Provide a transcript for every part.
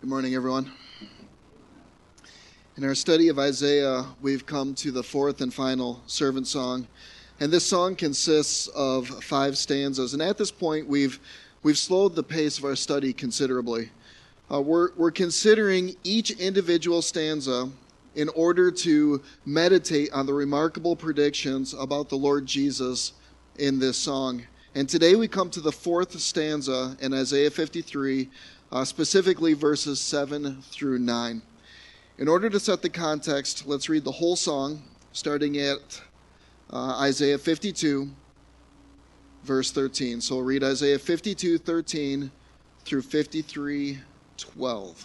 Good morning, everyone. In our study of Isaiah, we've come to the fourth and final servant song. And this song consists of 5 stanzas. And at this point, we've slowed the pace of our study considerably. We're considering each individual stanza in order to meditate on the remarkable predictions about the Lord Jesus in this song. And today we come to the fourth stanza in Isaiah 53, specifically verses 7 through 9. In order to set the context, let's read the whole song, starting at Isaiah 52, verse 13. So we'll read Isaiah 52, 13 through 53, 12.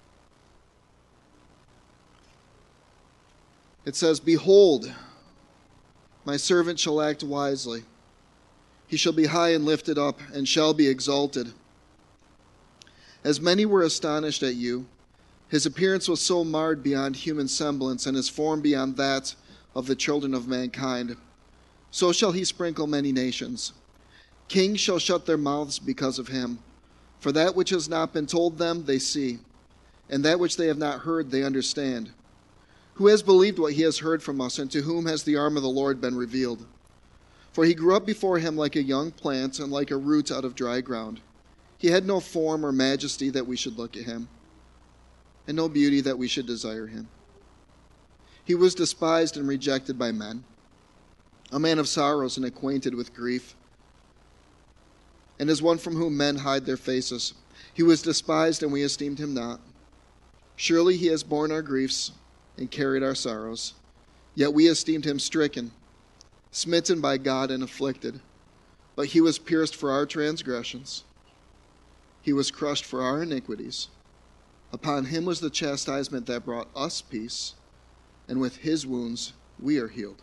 It says, "Behold, my servant shall act wisely. He shall be high and lifted up, and shall be exalted. As many were astonished at you, his appearance was so marred beyond human semblance, and his form beyond that of the children of mankind. So shall he sprinkle many nations. Kings shall shut their mouths because of him. For that which has not been told them they see, and that which they have not heard they understand. Who has believed what he has heard from us, and to whom has the arm of the Lord been revealed? For he grew up before him like a young plant, and like a root out of dry ground. He had no form or majesty that we should look at him, and no beauty that we should desire him. He was despised and rejected by men, a man of sorrows and acquainted with grief, and as one from whom men hide their faces. He was despised, and we esteemed him not. Surely he has borne our griefs and carried our sorrows. Yet we esteemed him stricken, smitten by God, and afflicted. But he was pierced for our transgressions. He was crushed for our iniquities. Upon him was the chastisement that brought us peace, and with his wounds we are healed.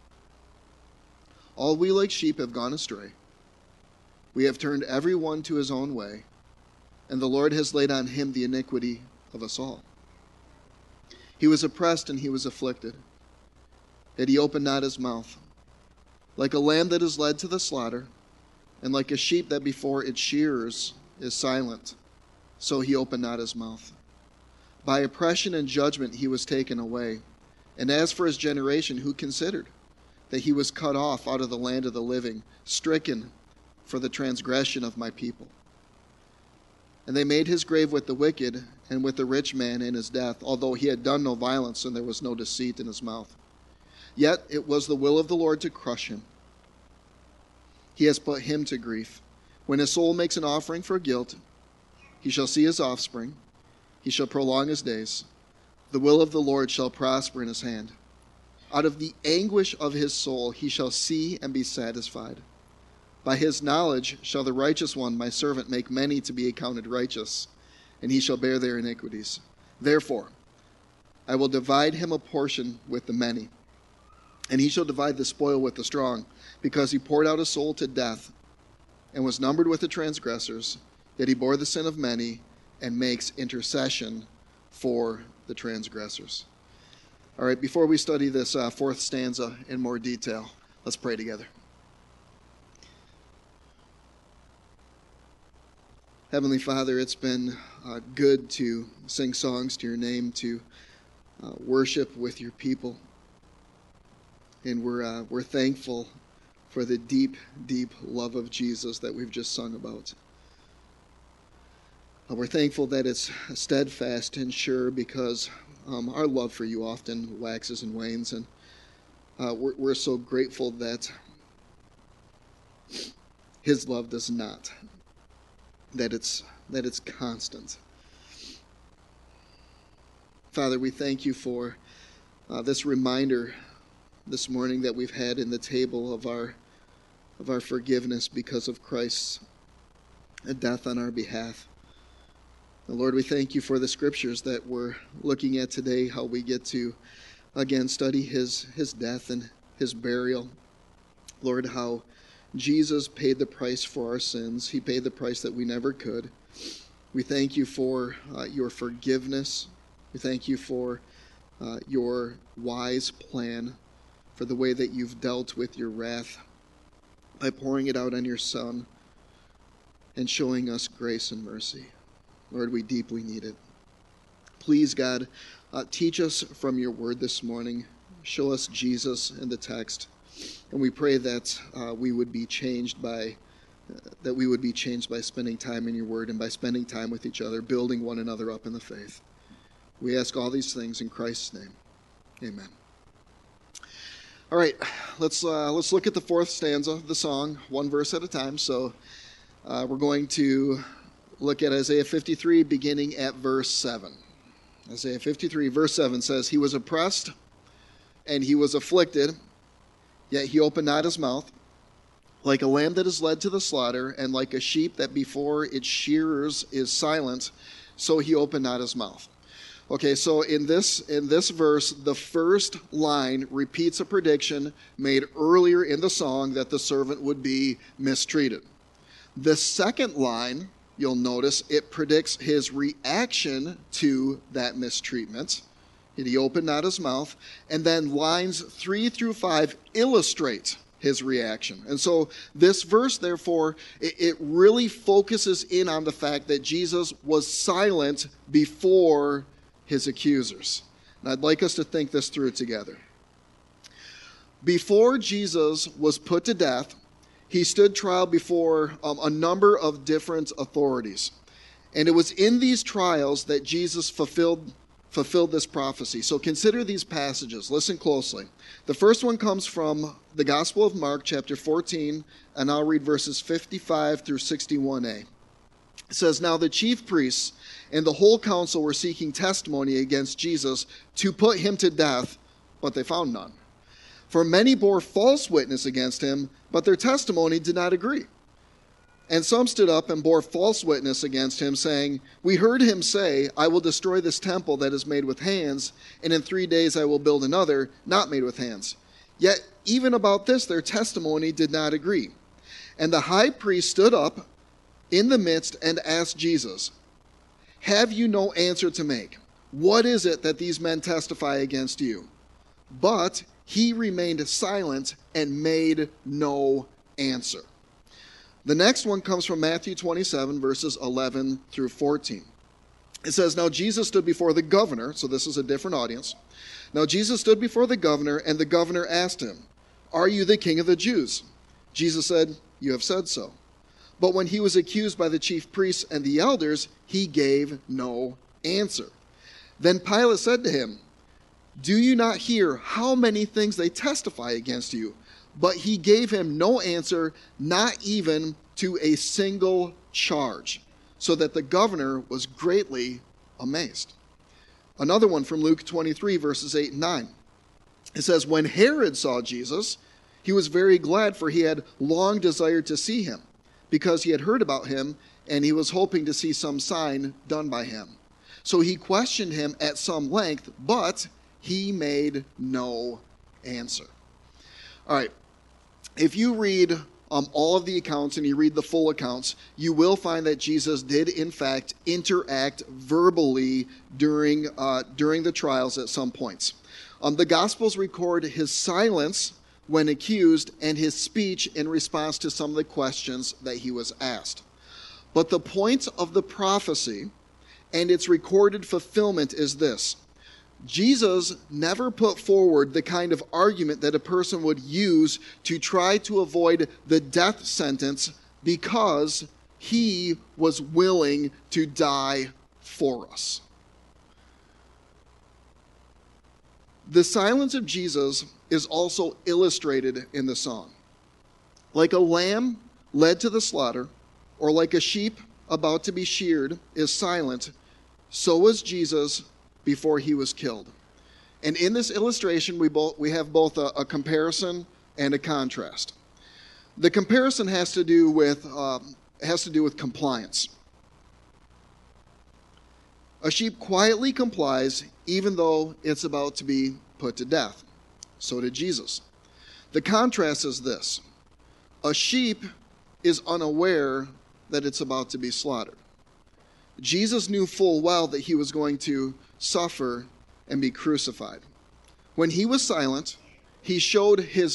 All we like sheep have gone astray. We have turned every one to his own way, and the Lord has laid on him the iniquity of us all. He was oppressed and he was afflicted, yet he opened not his mouth. Like a lamb that is led to the slaughter, and like a sheep that before its shearers is silent, so he opened not his mouth. By oppression and judgment he was taken away. And as for his generation, who considered that he was cut off out of the land of the living, stricken for the transgression of my people? And they made his grave with the wicked and with the rich man in his death, although he had done no violence and there was no deceit in his mouth. Yet it was the will of the Lord to crush him. He has put him to grief. When his soul makes an offering for guilt, he shall see his offspring. He shall prolong his days. The will of the Lord shall prosper in his hand. Out of the anguish of his soul he shall see and be satisfied. By his knowledge shall the righteous one, my servant, make many to be accounted righteous, and he shall bear their iniquities. Therefore, I will divide him a portion with the many, and he shall divide the spoil with the strong, because he poured out his soul to death and was numbered with the transgressors, yet he bore the sin of many and makes intercession for the transgressors." All right, before we study this fourth stanza in more detail, let's pray together. Heavenly Father, it's been good to sing songs to your name, to worship with your people. And we're thankful for the deep, deep love of Jesus that we've just sung about. We're thankful that it's steadfast and sure, because our love for you often waxes and wanes. And we're so grateful that his love does not, that it's constant. Father, we thank you for this reminder this morning that we've had in the table of our forgiveness because of Christ's death on our behalf. And Lord, we thank you for the scriptures that we're looking at today, how we get to again study his death and his burial. Lord, how Jesus paid the price for our sins. He paid the price that we never could. We thank you for your forgiveness. We thank you for your wise plan, for the way that you've dealt with your wrath by pouring it out on your Son and showing us grace and mercy. Lord, we deeply need it. Please, God, teach us from your word this morning. Show us Jesus in the text. And we pray that we would be changed by spending time in your word and by spending time with each other, building one another up in the faith. We ask all these things in Christ's name. Amen. All right, let's look at the fourth stanza of the song, one verse at a time. So we're going to look at Isaiah 53, beginning at verse 7. Isaiah 53, verse 7 says, "He was oppressed and he was afflicted, yet he opened not his mouth. Like a lamb that is led to the slaughter, and like a sheep that before its shearers is silent, so he opened not his mouth." Okay, so in this verse, the first line repeats a prediction made earlier in the song that the servant would be mistreated. The second line, you'll notice, it predicts his reaction to that mistreatment. He opened not his mouth. And then lines 3 through 5 illustrate his reaction. And so this verse, therefore, it really focuses in on the fact that Jesus was silent before his accusers. And I'd like us to think this through together. Before Jesus was put to death, he stood trial before a number of different authorities. And it was in these trials that Jesus fulfilled this prophecy. So consider these passages. Listen closely. The first one comes from the Gospel of Mark, chapter 14, and I'll read verses 55 through 61a. It says, "Now the chief priests and the whole council were seeking testimony against Jesus to put him to death, but they found none. For many bore false witness against him, but their testimony did not agree. And some stood up and bore false witness against him, saying, 'We heard him say, I will destroy this temple that is made with hands, and in 3 days I will build another, not made with hands.' Yet even about this their testimony did not agree. And the high priest stood up in the midst and asked Jesus, 'Have you no answer to make? What is it that these men testify against you?' But he remained silent and made no answer." The next one comes from Matthew 27, verses 11 through 14. It says, "Now Jesus stood before the governor," so this is a different audience. "Now Jesus stood before the governor, and the governor asked him, 'Are you the king of the Jews?' Jesus said, 'You have said so.' But when he was accused by the chief priests and the elders, he gave no answer. Then Pilate said to him, 'Do you not hear how many things they testify against you?' But he gave him no answer, not even to a single charge, so that the governor was greatly amazed." Another one from Luke 23, verses 8 and 9. It says, "When Herod saw Jesus, he was very glad, for he had long desired to see him, because he had heard about him, and he was hoping to see some sign done by him. So he questioned him at some length, but he made no answer." All right, if you read all of the accounts and you read the full accounts, you will find that Jesus did, in fact, interact verbally during the trials at some points. The Gospels record his silence when accused and his speech in response to some of the questions that he was asked. But the point of the prophecy and its recorded fulfillment is this: Jesus never put forward the kind of argument that a person would use to try to avoid the death sentence because he was willing to die for us. The silence of Jesus is also illustrated in the song. Like a lamb led to the slaughter, or like a sheep about to be sheared is silent, so was Jesus before he was killed. And in this illustration, we have both a comparison and a contrast. The comparison has to do with compliance. A sheep quietly complies even though it's about to be put to death. So did Jesus. The contrast is this: a sheep is unaware that it's about to be slaughtered. Jesus knew full well that he was going to suffer and be crucified. When he was silent, he showed his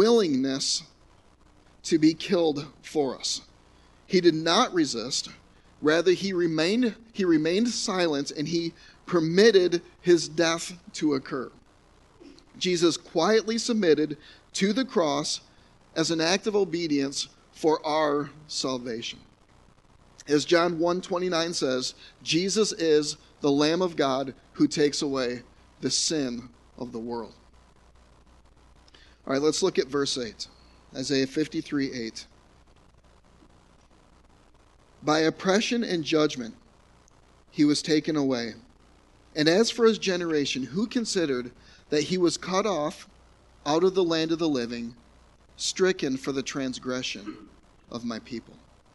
willingness to be killed for us. He did not resist, Rather, he remained silent, and he permitted his death to occur. Jesus quietly submitted to the cross as an act of obedience for our salvation. As John 1:29 says, Jesus is the Lamb of God who takes away the sin of the world. All right, let's look at verse 8. Isaiah 53:8. By oppression and judgment he was taken away. And as for his generation, who considered that he was cut off out of the land of the living, stricken for the transgression of my people.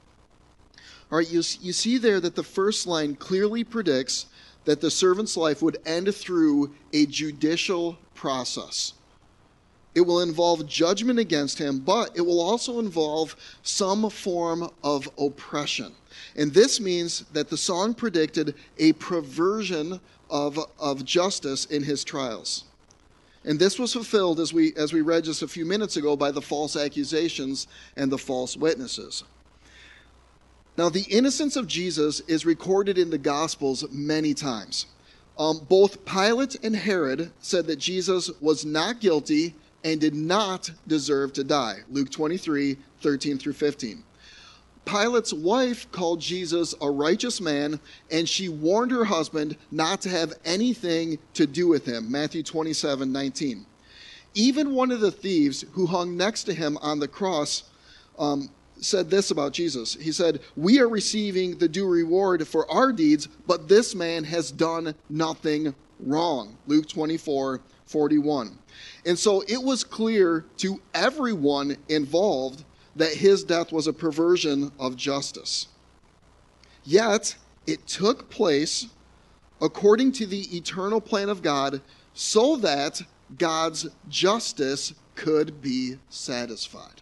All right, you see there that the first line clearly predicts that the servant's life would end through a judicial process. It will involve judgment against him, but it will also involve some form of oppression. And this means that the song predicted a perversion of justice in his trials. And this was fulfilled, as we read just a few minutes ago, by the false accusations and the false witnesses. Now, the innocence of Jesus is recorded in the Gospels many times. Both Pilate and Herod said that Jesus was not guilty and did not deserve to die. Luke 23:13 through 15. Pilate's wife called Jesus a righteous man, and she warned her husband not to have anything to do with him. Matthew 27:19. Even one of the thieves who hung next to him on the cross said this about Jesus. He said, "We are receiving the due reward for our deeds, but this man has done nothing wrong." Luke 24:41. And so it was clear to everyone involved that his death was a perversion of justice. Yet, it took place according to the eternal plan of God so that God's justice could be satisfied.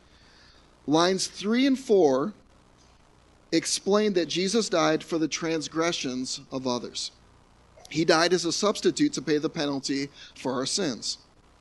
Lines 3 and 4 explain that Jesus died for the transgressions of others. He died as a substitute to pay the penalty for our sins.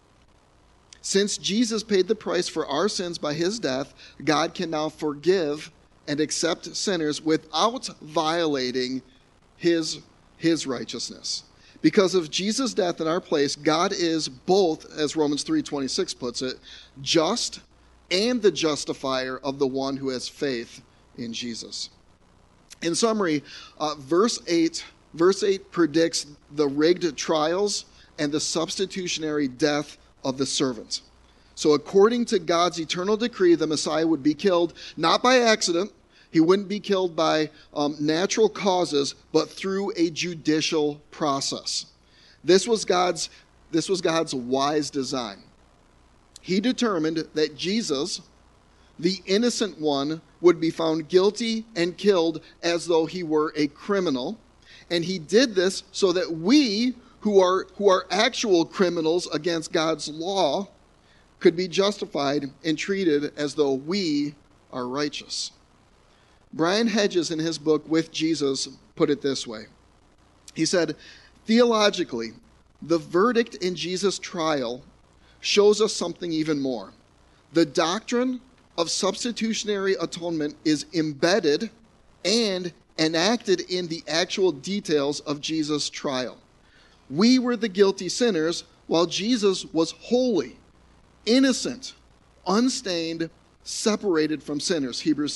Since Jesus paid the price for our sins by his death, God can now forgive and accept sinners without violating his righteousness. Because of Jesus' death in our place, God is both, as Romans 3:26 puts it, just and the justifier of the one who has faith in Jesus. In summary, verse 8 predicts the rigged trials and the substitutionary death of the servant. So according to God's eternal decree, the Messiah would be killed not by accident. He wouldn't be killed by natural causes, but through a judicial process. This was God's wise design. He determined that Jesus, the innocent one, would be found guilty and killed as though he were a criminal. And he did this so that we, who are actual criminals against God's law, could be justified and treated as though we are righteous. Brian Hedges, in his book With Jesus, put it this way. He said, theologically, the verdict in Jesus' trial shows us something even more. The doctrine of substitutionary atonement is embedded and enacted in the actual details of Jesus' trial. We were the guilty sinners, while Jesus was holy, innocent, unstained, separated from sinners. Hebrews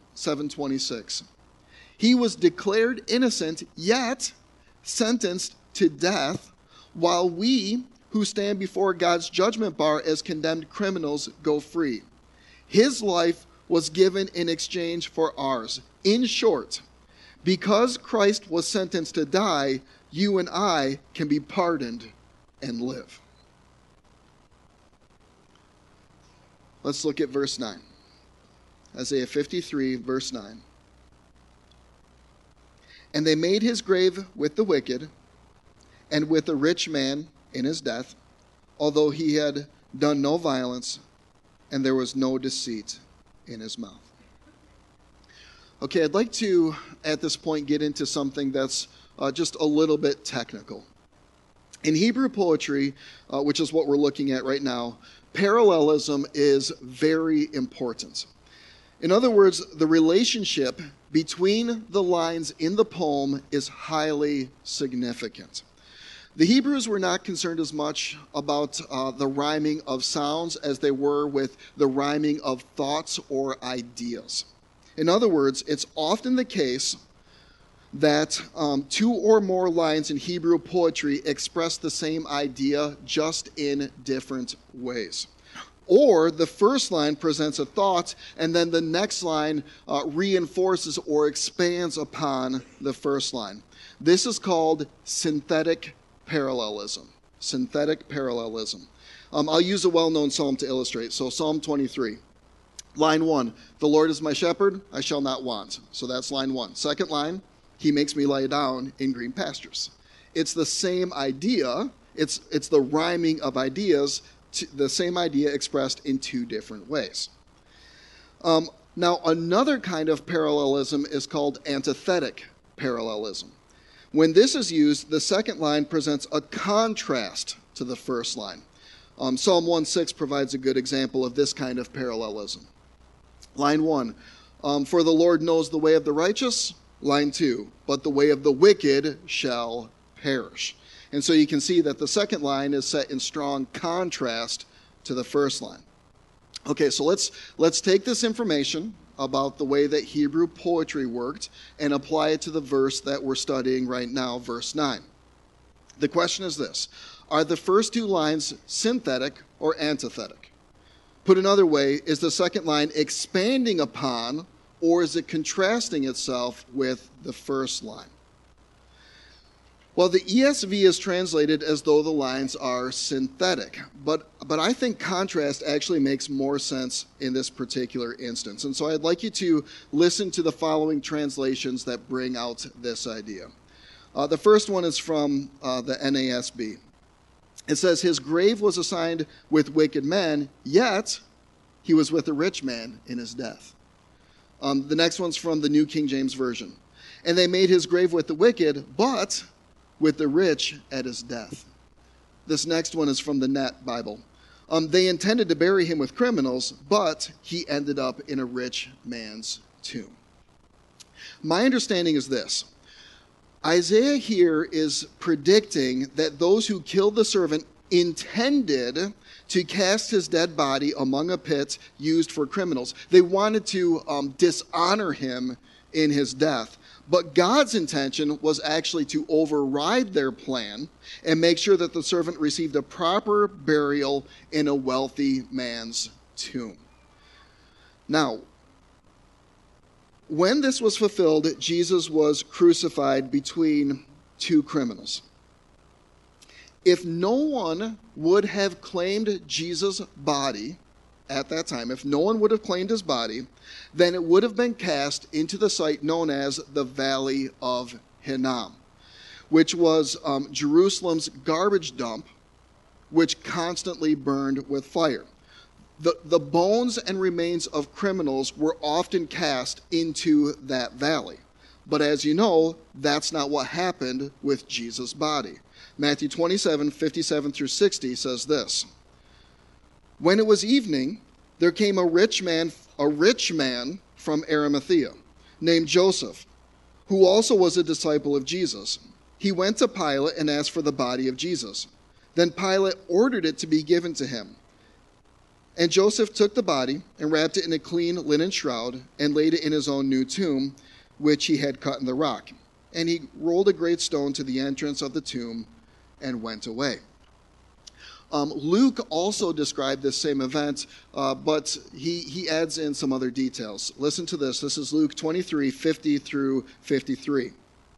7:26. He was declared innocent, yet sentenced to death, while we, who stand before God's judgment bar as condemned criminals, go free. His life was given in exchange for ours. In short, because Christ was sentenced to die, you and I can be pardoned and live. Let's look at verse 9. Isaiah 53, verse 9. And they made his grave with the wicked and with a rich man in his death, although he had done no violence and there was no deceit in his mouth. Okay, I'd like to, at this point, get into something that's just a little bit technical. In Hebrew poetry, which is what we're looking at right now, parallelism is very important. In other words, the relationship between the lines in the poem is highly significant. The Hebrews were not concerned as much about the rhyming of sounds as they were with the rhyming of thoughts or ideas. In other words, it's often the case that two or more lines in Hebrew poetry express the same idea just in different ways. Or the first line presents a thought, and then the next line reinforces or expands upon the first line. This is called synthetic parallelism. Synthetic parallelism. I'll use a well-known psalm to illustrate. So Psalm 23. Line 1, the Lord is my shepherd, I shall not want. So that's line 1. Second line, he makes me lie down in green pastures. It's the same idea. It's the rhyming of ideas, the same idea expressed in two different ways. Now, another kind of parallelism is called antithetic parallelism. When this is used, the second line presents a contrast to the first line. Psalm 1:6 provides a good example of this kind of parallelism. Line 1, for the Lord knows the way of the righteous. Line 2, but the way of the wicked shall perish. And so you can see that the second line is set in strong contrast to the first line. Okay, so let's take this information about the way that Hebrew poetry worked and apply it to the verse that we're studying right now, verse 9. The question is this: are the first two lines synthetic or antithetic? Put another way, is the second line expanding upon, or is it contrasting itself with the first line? Well, the ESV is translated as though the lines are synthetic, but I think contrast actually makes more sense in this particular instance. And so I'd like you to listen to the following translations that bring out this idea. The first one is from the NASB. It says, his grave was assigned with wicked men, yet he was with a rich man in his death. The next one's from the New King James Version. And they made his grave with the wicked, but with the rich at his death. This next one is from the Net Bible. They intended to bury him with criminals, but he ended up in a rich man's tomb. My understanding is this. Isaiah here is predicting that those who killed the servant intended to cast his dead body among a pit used for criminals. They wanted to dishonor him in his death. But God's intention was actually to override their plan and make sure that the servant received a proper burial in a wealthy man's tomb. Now, when this was fulfilled, Jesus was crucified between two criminals. If no one would have claimed Jesus' body at that time, if no one would have claimed his body, then it would have been cast into the site known as the Valley of Hinnom, which was Jerusalem's garbage dump, which constantly burned with fire. The bones and remains of criminals were often cast into that valley. But as you know, that's not what happened with Jesus' body. Matthew 27:57 through 60 says this. When it was evening, there came a rich man from Arimathea, named Joseph, who also was a disciple of Jesus. He went to Pilate and asked for the body of Jesus. Then Pilate ordered it to be given to him. And Joseph took the body and wrapped it in a clean linen shroud and laid it in his own new tomb, which he had cut in the rock. And he rolled a great stone to the entrance of the tomb and went away. Luke also described this same event, but he adds in some other details. Listen to this. This is Luke 23:50 through 53.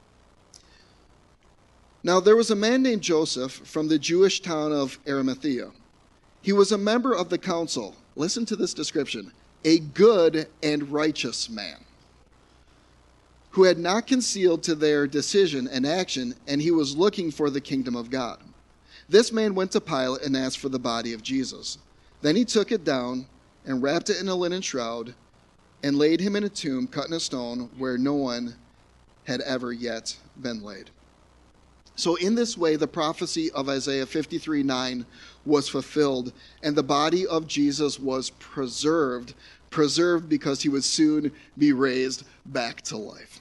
Now there was a man named Joseph from the Jewish town of Arimathea. He was a member of the council. Listen to this description. A good and righteous man, who had not concealed to their decision and action, and he was looking for the kingdom of God. This man went to Pilate and asked for the body of Jesus. Then he took it down and wrapped it in a linen shroud and laid him in a tomb cut in a stone where no one had ever yet been laid. So in this way, the prophecy of Isaiah 53:9 was fulfilled, and the body of Jesus was preserved because he would soon be raised back to life.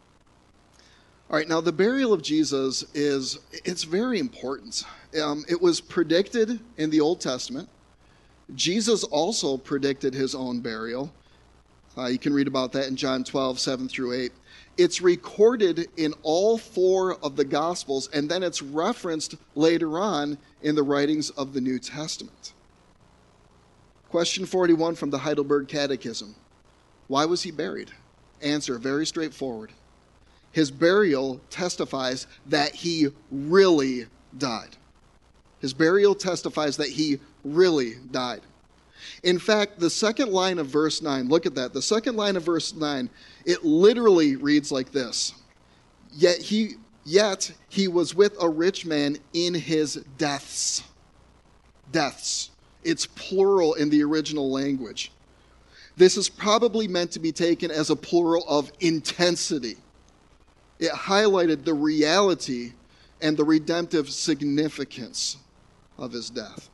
All right, now the burial of Jesus it's very important. It was predicted in the Old Testament. Jesus also predicted his own burial. You can read about that in John 12:7-8. It's recorded in all 4 of the Gospels, and then it's referenced later on in the writings of the New Testament. Question 41 from the Heidelberg Catechism. Why was he buried? Answer, very straightforward. His burial testifies that he really died. His burial testifies that he really died. In fact, the second line of verse 9, look at that. The second line of verse 9, it literally reads like this. Yet he was with a rich man in his deaths. Deaths. It's plural in the original language. This is probably meant to be taken as a plural of intensity. It highlighted the reality and the redemptive significance of his death.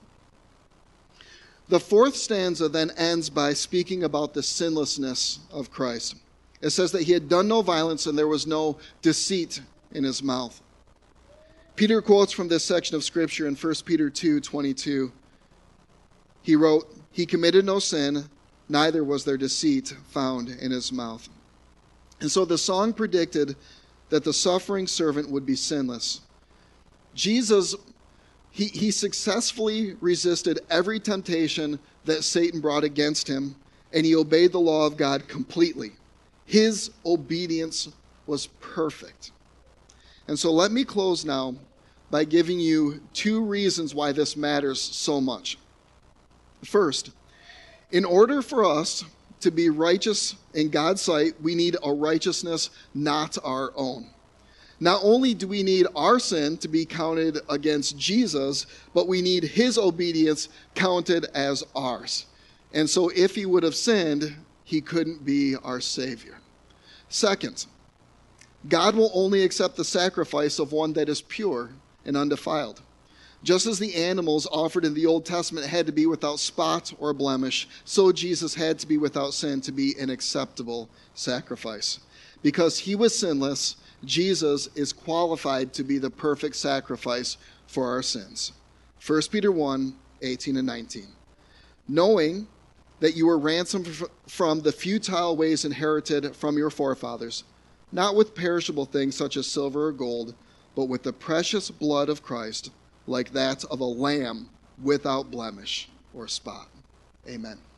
The 4th stanza then ends by speaking about the sinlessness of Christ. It says that he had done no violence and there was no deceit in his mouth. Peter quotes from this section of Scripture in 1 Peter 2:22. He wrote, "He committed no sin, neither was there deceit found in his mouth." And so the song predicted that the suffering servant would be sinless. Jesus, he successfully resisted every temptation that Satan brought against him, and he obeyed the law of God completely. His obedience was perfect. And so let me close now by giving you 2 reasons why this matters so much. First, in order for us to be righteous in God's sight, we need a righteousness not our own. Not only do we need our sin to be counted against Jesus, but we need his obedience counted as ours. And so if he would have sinned, he couldn't be our Savior. Second, God will only accept the sacrifice of one that is pure and undefiled. Just as the animals offered in the Old Testament had to be without spot or blemish, so Jesus had to be without sin to be an acceptable sacrifice. Because he was sinless, Jesus is qualified to be the perfect sacrifice for our sins. 1 Peter 1:18-19. Knowing that you were ransomed from the futile ways inherited from your forefathers, not with perishable things such as silver or gold, but with the precious blood of Christ, like that of a lamb without blemish or spot. Amen.